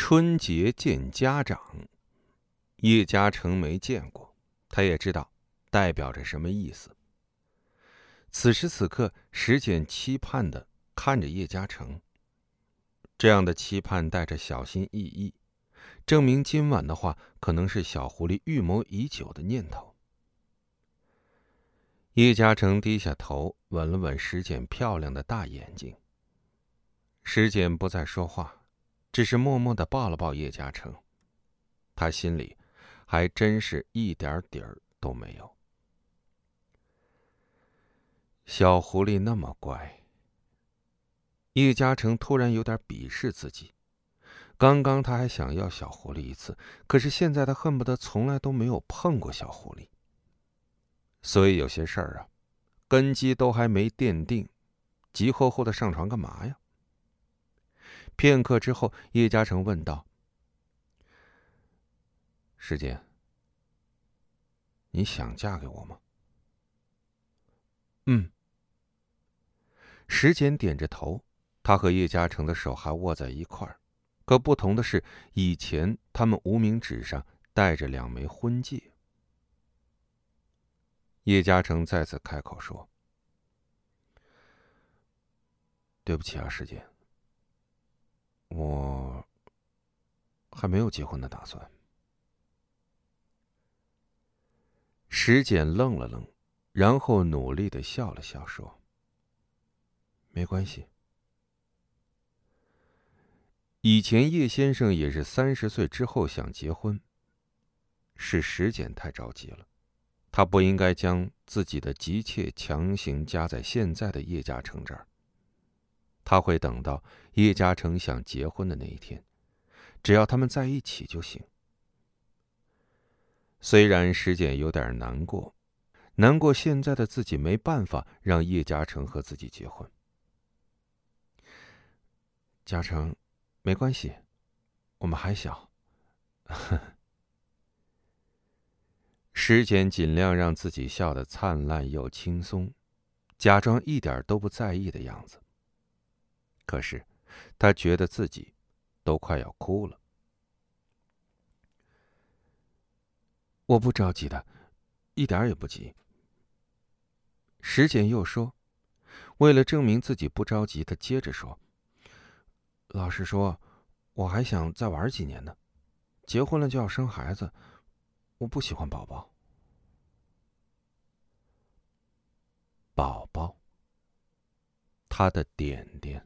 春节见家长，叶嘉诚没见过，他也知道代表着什么意思。此时此刻，石简期盼地看着叶嘉诚，这样的期盼带着小心翼翼，证明今晚的话可能是小狐狸预谋已久的念头。叶嘉诚低下头，吻了吻石简漂亮的大眼睛。石简不再说话，只是默默地抱了抱叶嘉诚，他心里还真是一点底儿都没有。小狐狸那么乖。叶嘉诚突然有点鄙视自己，刚刚他还想要小狐狸一次，可是现在他恨不得从来都没有碰过小狐狸。所以有些事儿啊，根基都还没奠定，急吼吼的上床干嘛呀？片刻之后，叶嘉诚问道：“石简，你想嫁给我吗？”“嗯。”石简点着头，他和叶嘉诚的手还握在一块儿，可不同的是，以前他们无名指上戴着2枚婚戒。叶嘉诚再次开口说：“对不起啊，石简，我还没有结婚的打算。”石简愣了愣，然后努力地笑了笑，说：“没关系。”以前叶先生也是30岁之后想结婚，是石简太着急了，他不应该将自己的急切强行加在现在的叶嘉诚这儿。他会等到叶嘉诚想结婚的那一天，只要他们在一起就行。虽然石简有点难过现在的自己没办法让叶嘉诚和自己结婚。嘉诚，没关系，我们还小。石简尽量让自己笑得灿烂又轻松，假装一点都不在意的样子。可是他觉得自己都快要哭了。我不着急的，一点也不急。石简又说，为了证明自己不着急，他接着说：“老实说，我还想再玩几年呢。结婚了就要生孩子，我不喜欢宝宝。”宝宝，他的点点。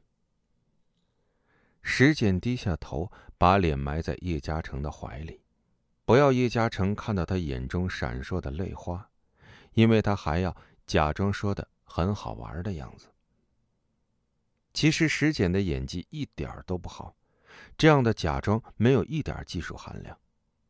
石简低下头，把脸埋在叶嘉诚的怀里，不要叶嘉诚看到他眼中闪烁的泪花，因为他还要假装说的很好玩的样子。其实石简的演技一点都不好，这样的假装没有一点技术含量。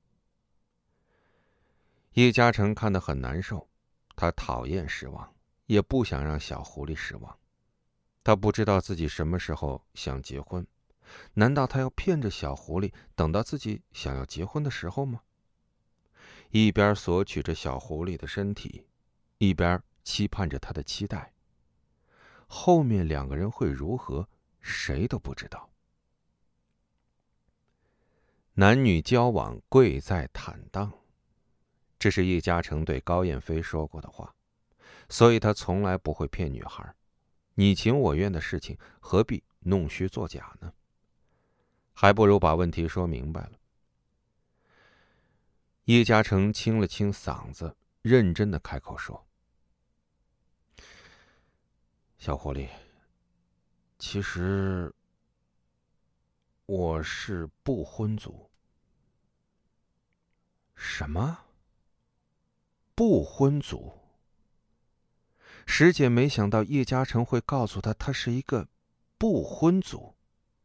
叶嘉诚看得很难受，他讨厌失望，也不想让小狐狸失望。他不知道自己什么时候想结婚，难道他要骗着小狐狸等到自己想要结婚的时候吗？一边索取着小狐狸的身体，一边期盼着他的期待。后面2个人会如何，谁都不知道。男女交往贵在坦荡，这是叶嘉诚对高燕飞说过的话，所以他从来不会骗女孩。你情我愿的事情，何必弄虚作假呢？还不如把问题说明白了。叶嘉诚清了清嗓子，认真的开口说：“小狐狸，其实我是不婚族。”“什么？不婚族？”石简没想到叶嘉诚会告诉他是一个不婚族。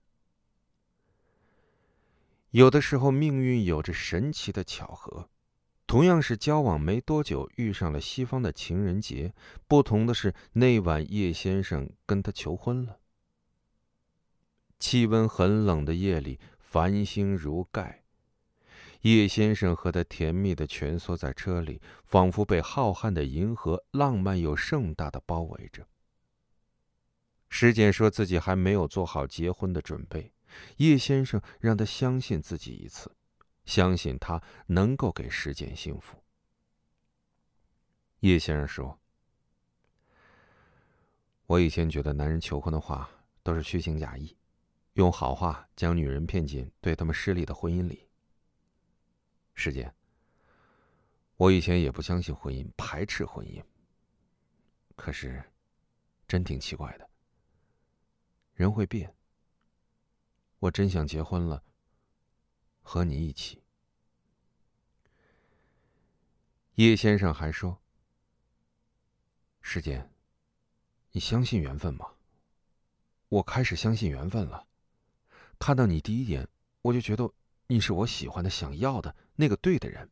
有的时候命运有着神奇的巧合，同样是交往没多久遇上了西方的情人节，不同的是那晚叶先生跟他求婚了。气温很冷的夜里，繁星如盖，叶先生和他甜蜜地蜷缩在车里，仿佛被浩瀚的银河浪漫又盛大地包围着。石简说自己还没有做好结婚的准备， 叶先生让他相信自己一次，相信他能够给石简幸福。叶先生说：“我以前觉得男人求婚的话都是虚情假意，用好话将女人骗进对他们失利的婚姻里。石简，我以前也不相信婚姻，排斥婚姻。可是，真挺奇怪的，人会变。我真想结婚了，和你一起。”叶先生还说：“石简，你相信缘分吗？我开始相信缘分了。看到你第一眼，我就觉得你是我喜欢的、想要的那个对的人。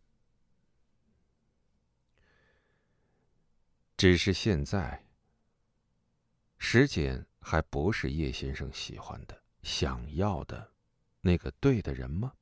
只是现在，石简还不是叶先生喜欢的、想要的那个对的人吗？”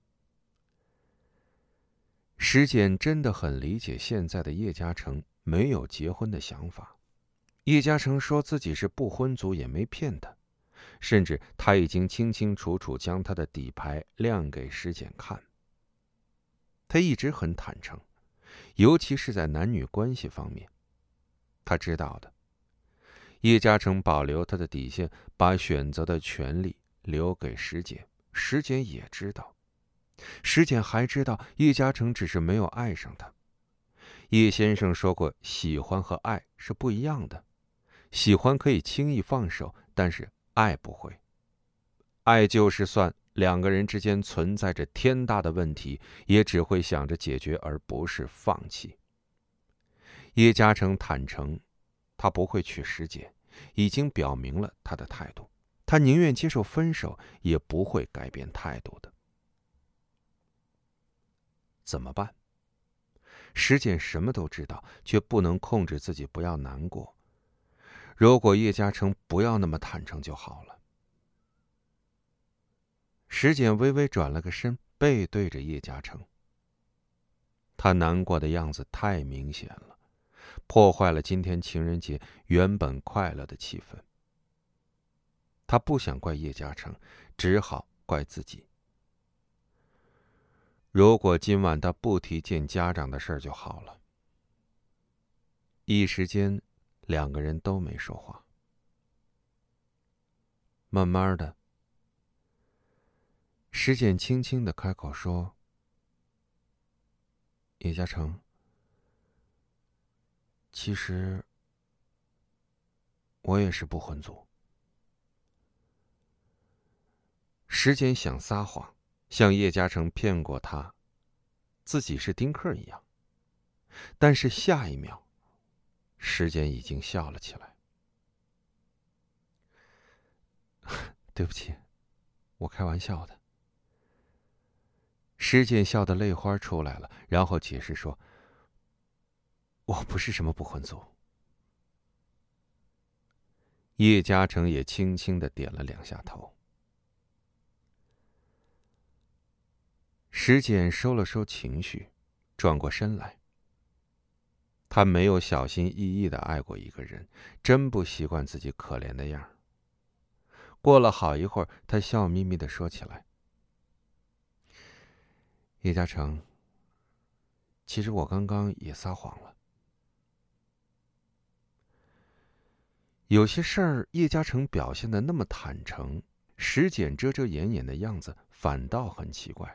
石简真的很理解现在的叶嘉诚没有结婚的想法。叶嘉诚说自己是不婚族也没骗他，甚至他已经清清楚楚将他的底牌亮给石简看。他一直很坦诚，尤其是在男女关系方面，他知道的。叶嘉诚保留他的底线，把选择的权利留给石简，石简也知道。石简还知道叶嘉诚只是没有爱上他。叶先生说过，喜欢和爱是不一样的。喜欢可以轻易放手，但是爱不会。爱就是算两个人之间存在着天大的问题，也只会想着解决，而不是放弃。叶嘉诚坦诚，他不会娶石简，已经表明了他的态度。他宁愿接受分手，也不会改变态度的。怎么办？石简什么都知道，却不能控制自己不要难过。如果叶嘉诚不要那么坦诚就好了。石简微微转了个身，背对着叶嘉诚。他难过的样子太明显了，破坏了今天情人节原本快乐的气氛。他不想怪叶嘉诚，只好怪自己。如果今晚他不提见家长的事就好了。一时间，两个人都没说话。慢慢的，石简轻轻的开口说：“叶嘉诚，其实我也是不婚族。”石简想撒谎，像叶嘉诚骗过他，自己是丁克一样。但是下一秒，石简已经笑了起来。对不起，我开玩笑的。石简笑得泪花出来了，然后解释说：“我不是什么不婚族。”叶嘉诚也轻轻的点了两下头。石简收了收情绪，转过身来。他没有小心翼翼的爱过一个人，真不习惯自己可怜的样儿。过了好一会儿，他笑眯眯的说起来：“叶嘉诚，其实我刚刚也撒谎了。”有些事儿，叶嘉诚表现的那么坦诚，石简遮遮掩掩的样子反倒很奇怪。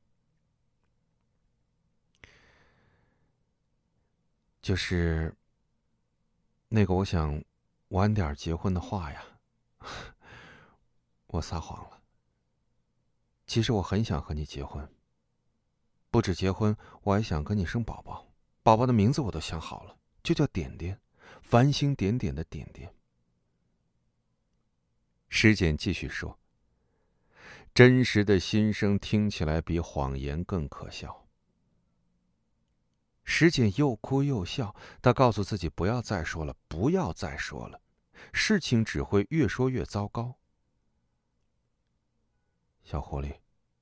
就是那个我想晚点结婚的话呀，我撒谎了。其实我很想和你结婚，不止结婚，我还想跟你生宝宝。宝宝的名字我都想好了，就叫点点，繁星点点的点点。石简继续说，真实的心声听起来比谎言更可笑。石简又哭又笑，她告诉自己不要再说了，不要再说了，事情只会越说越糟糕。小狐狸。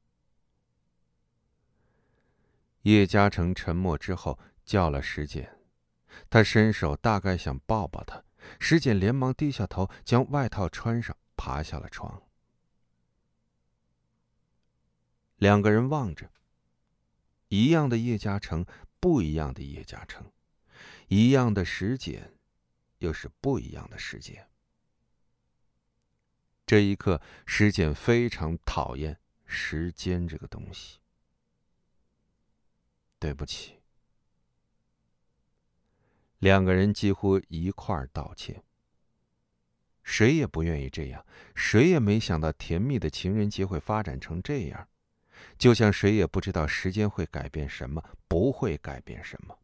叶嘉诚沉默之后叫了石简，他伸手大概想抱抱她，石简连忙低下头将外套穿上，爬下了床。 两个人望着，一样的叶嘉诚，不一样的叶嘉诚，一样的时间，又是不一样的时间。这一刻，石简非常讨厌时间这个东西。对不起。两个人几乎一块儿道歉。谁也不愿意这样，谁也没想到甜蜜的情人节会发展成这样，就像谁也不知道时间会改变什么，不会改变什么。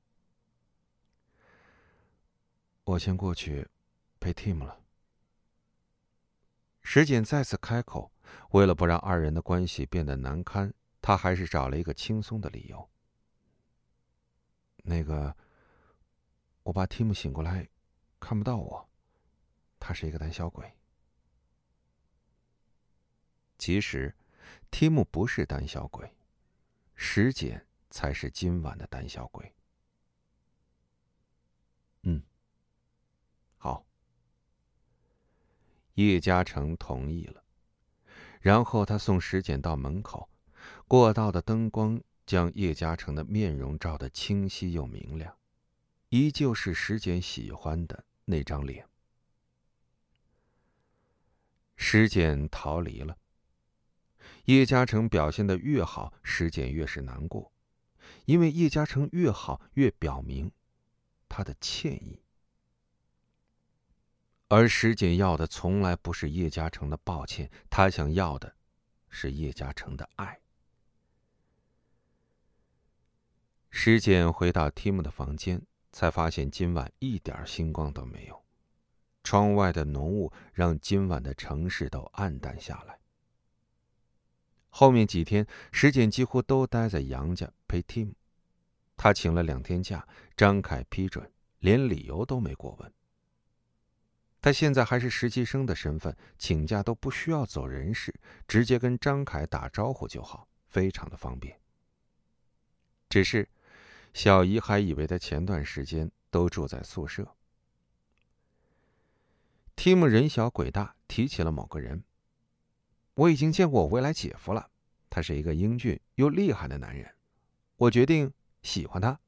我先过去陪 Tim 了。石简再次开口，为了不让二人的关系变得难堪，他还是找了一个轻松的理由。那个，我爸 Tim 醒过来，看不到我，他是一个胆小鬼。其实，Tim 不是胆小鬼，石简才是今晚的胆小鬼。好。叶嘉诚同意了，然后他送石简到门口，过道的灯光将叶嘉诚的面容照得清晰又明亮，依旧是石简喜欢的那张脸。石简逃离了。叶嘉诚表现得越好，石简越是难过，因为叶嘉诚越好，越表明他的歉意。而石简要的从来不是叶嘉诚的抱歉，他想要的是叶嘉诚的爱。石简回到 Tim 的房间，才发现今晚一点星光都没有，窗外的浓雾让今晚的城市都暗淡下来。后面几天，石简几乎都待在杨家陪 Tim， 他请了2天假，张凯批准，连理由都没过问。他现在还是实习生的身份，请假都不需要走人事，直接跟张凯打招呼就好，非常的方便。只是小姨还以为他前段时间都住在宿舍。Tim 人小鬼大，提起了某个人。我已经见过我未来姐夫了，他是一个英俊又厉害的男人，我决定喜欢他。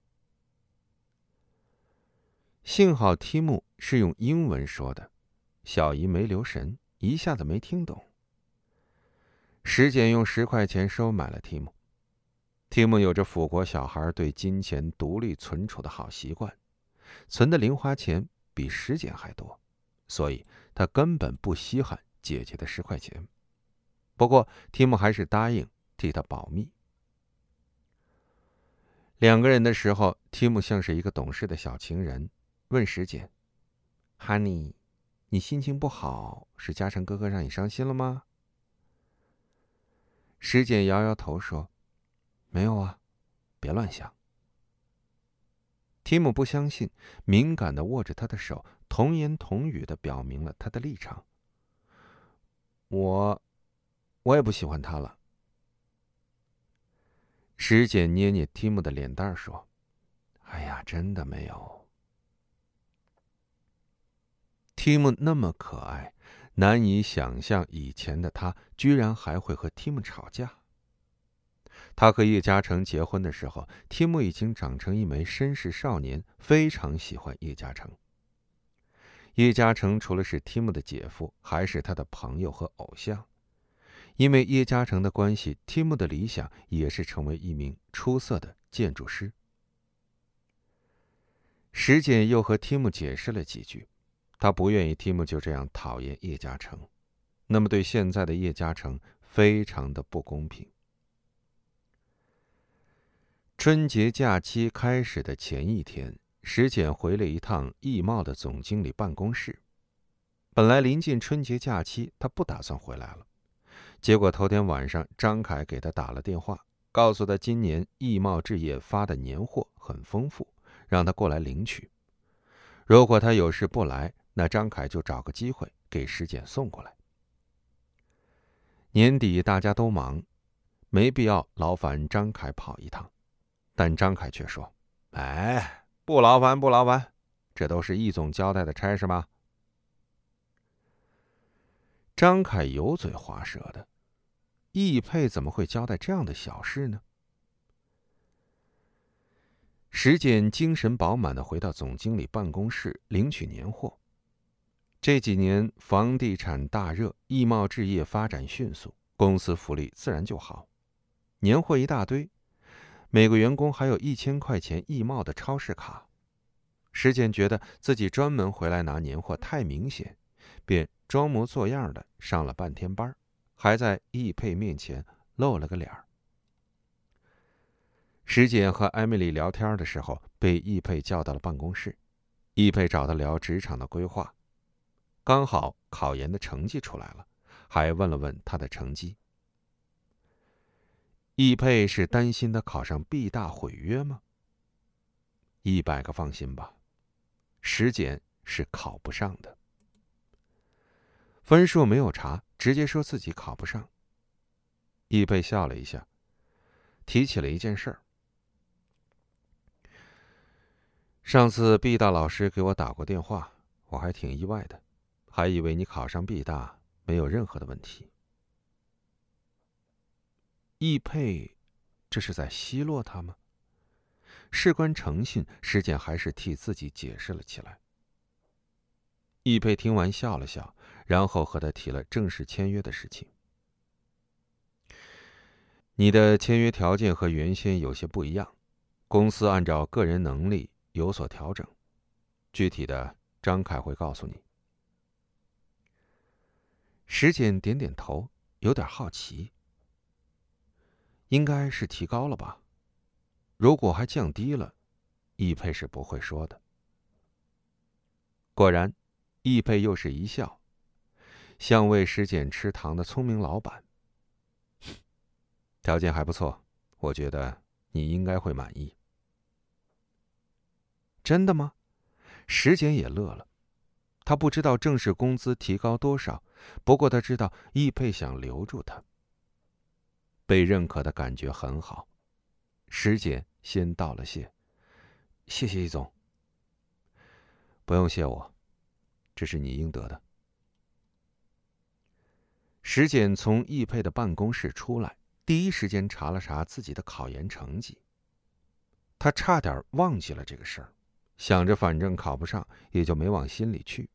幸好 Tim 是用英文说的，小姨没留神，一下子没听懂。石简用10块钱收买了 Tim。Tim 有着腐国小孩对金钱独立存储的好习惯，存的零花钱比石简还多，所以他根本不稀罕姐姐的10块钱。不过 Tim 还是答应替他保密。2个人的时候 ，Tim 像是一个懂事的小情人，问石简 ：“Honey， 你心情不好，是嘉诚哥哥让你伤心了吗？”石简摇摇头说：“没有啊，别乱想。”Tim 不相信，敏感地握着他的手，童言童语地表明了他的立场：“我也不喜欢他了。”石简捏捏 Tim 的脸蛋说：“哎呀，真的没有。”Tim 那么可爱，难以想象以前的他居然还会和 Tim 吵架。他和叶嘉诚结婚的时候 ，Tim 已经长成一枚绅士少年，非常喜欢叶嘉诚。叶嘉诚除了是 Tim 的姐夫，还是他的朋友和偶像。因为叶嘉诚的关系 ，Tim 的理想也是成为一名出色的建筑师。石简又和 Tim 解释了几句，他不愿意 Tim 就这样讨厌叶嘉诚，那么对现在的叶嘉诚非常的不公平。春节假期开始的前一天，石简回了一趟易茂的总经理办公室。本来临近春节假期，他不打算回来了。结果头天晚上，张凯给他打了电话，告诉他今年易茂置业发的年货很丰富，让他过来领取。如果他有事不来，那张凯就找个机会给石简送过来。年底大家都忙，没必要劳烦张凯跑一趟。但张凯却说：“哎，不劳烦，不劳烦，这都是易总交代的差事吗？”张凯油嘴滑舌的， 易佩怎么会交代这样的小事呢？石简精神饱满地回到总经理办公室领取年货。这几年房地产大热，易贸置业发展迅速，公司福利自然就好，年货一大堆，每个员工还有1000块钱易贸的超市卡。石简觉得自己专门回来拿年货太明显，便装模作样的上了半天班，还在易佩面前露了个脸儿。石简和艾米丽聊天的时候，被易佩叫到了办公室。易佩找他聊职场的规划，刚好考研的成绩出来了，还问了问他的成绩。易佩是担心他考上 B 大毁约吗？100个放心吧，石简是考不上的。分数没有查，直接说自己考不上。易佩笑了一下，提起了一件事儿。上次 B 大老师给我打过电话，我还挺意外的，还以为你考上 B 大没有任何的问题。易佩这是在奚落他吗？事关诚信，石简还是替自己解释了起来。易佩听完笑了笑，然后和他提了正式签约的事情。你的签约条件和原先有些不一样，公司按照个人能力有所调整，具体的张凯会告诉你。石简点点头，有点好奇。应该是提高了吧？如果还降低了，易佩是不会说的。果然，易佩又是一笑，像喂石简吃糖的聪明老板。条件还不错，我觉得你应该会满意。真的吗？石简也乐了。他不知道正式工资提高多少，不过他知道易佩想留住他。被认可的感觉很好。石简先道了谢，谢谢易总。不用谢我，这是你应得的。石简从易佩的办公室出来，第一时间查了查自己的考研成绩。他差点忘记了这个事儿，想着反正考不上，也就没往心里去。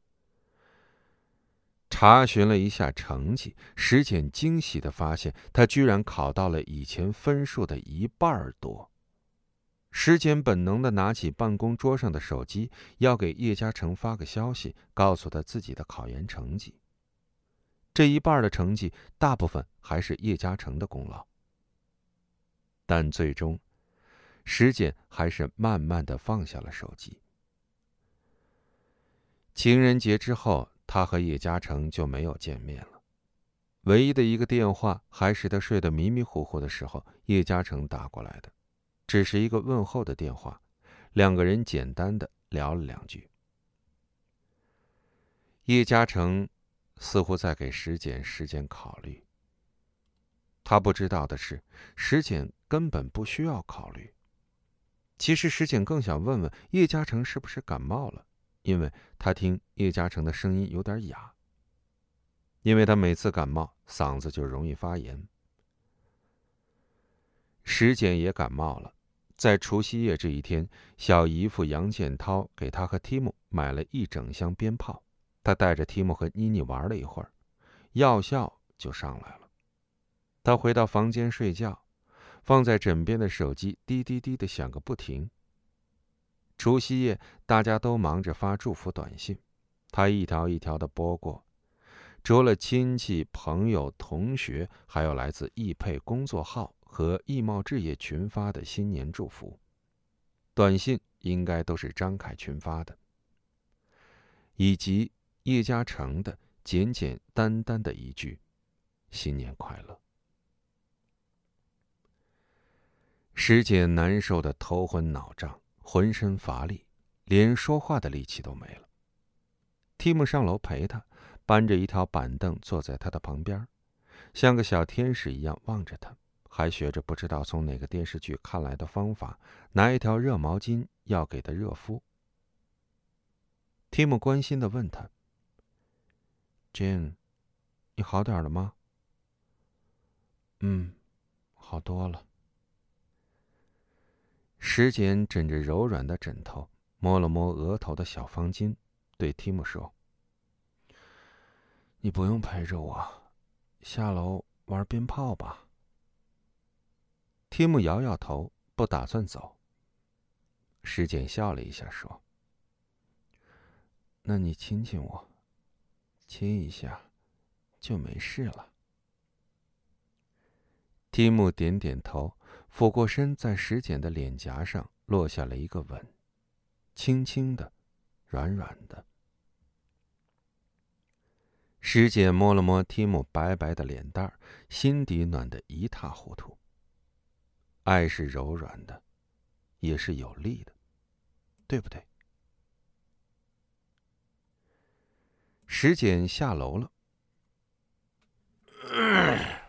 查询了一下成绩，石简惊喜地发现，他居然考到了以前分数的1半多。石简本能地拿起办公桌上的手机，要给叶嘉诚发个消息，告诉他自己的考研成绩。这1半的成绩，大部分还是叶嘉诚的功劳。但最终，石简还是慢慢地放下了手机。情人节之后，他和叶嘉诚就没有见面了。唯一的一个电话，还是他睡得迷迷糊糊的时候，叶嘉诚打过来的，只是一个问候的电话，两个人简单的聊了2句。叶嘉诚似乎在给石简时间考虑。他不知道的是，石简根本不需要考虑。其实石简更想问问叶嘉诚是不是感冒了，因为他听叶嘉诚的声音有点哑。因为他每次感冒，嗓子就容易发炎。石简也感冒了，在除夕夜这一天，小姨夫杨建涛给他和提姆买了1整箱鞭炮，他带着提姆和妮妮玩了一会儿，药效就上来了。他回到房间睡觉，放在枕边的手机滴滴滴的响个不停。除夕夜，大家都忙着发祝福短信，他一条一条的拨过，除了亲戚、朋友、同学，还有来自易佩工作号和易贸置业群发的新年祝福。短信应该都是张凯群发的，以及叶嘉诚的简简单单的一句新年快乐。石简难受的头昏脑胀，浑身乏力，连说话的力气都没了。提姆上楼陪他，搬着一条板凳坐在他的旁边，像个小天使一样望着他，还学着不知道从哪个电视剧看来的方法，拿一条热毛巾要给他热敷。提姆关心地问他：“Jane，你好点了吗？” 好多了。石简枕着柔软的枕头，摸了摸额头的小方巾，对提姆说：“你不用陪着我，下楼玩鞭炮吧。”提姆摇摇头，不打算走。石简笑了一下，说：“那你亲亲我，亲一下，就没事了。”提姆点点头，俯过身，在石简的脸颊上落下了一个吻，轻轻的，软软的。石简摸了摸提姆白白的脸蛋儿，心底暖得一塌糊涂。爱是柔软的，也是有力的，对不对？石简下楼了。